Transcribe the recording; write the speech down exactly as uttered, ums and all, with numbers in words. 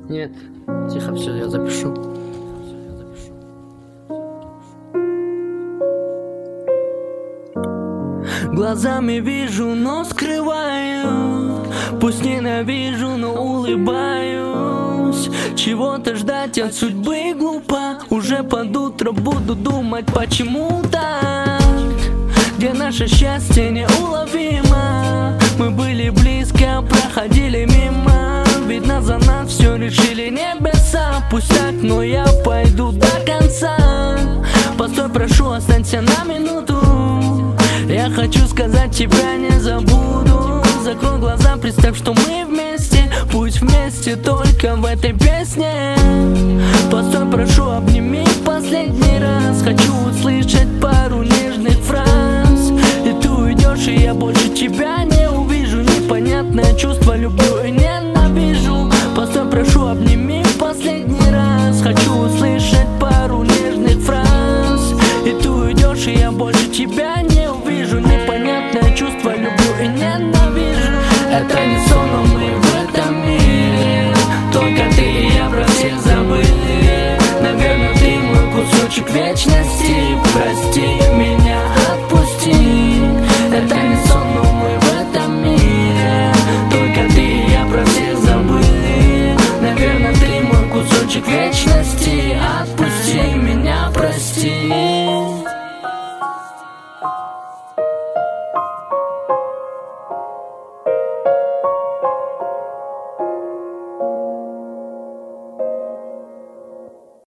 Нет, тихо, все, я запишу. Глазами вижу, но скрываю. Пусть ненавижу, но улыбаюсь. Чего-то ждать от судьбы глупо. Уже под утро буду думать, почему так. Где наше счастье неуловимо. Мы были близко, проходили мимо. Видно, за нас все решили небеса. Пусть так, но я пойду до конца. Постой, прошу, останься на минуту. Я хочу сказать, тебя не забуду. Закрой глаза, представь, что мы вместе. Пусть вместе, только в этой песне. Постой, прошу, обними в последний раз. Хочу услышать пару нежных фраз. И ты уйдешь, и я больше тебя не увижу. Непонятное чувство, люблю и ненавижу. Постой, прошу, обними в последний раз. Хочу услышать пару нежных фраз. И ты уйдешь, и я больше тебя не увижу. Непонятное чувство, люблю и ненавижу. Это не сон, но мы в этом мире. Только ты и я про всех забыли. Наверное, ты мой кусочек вечности. Прости меня.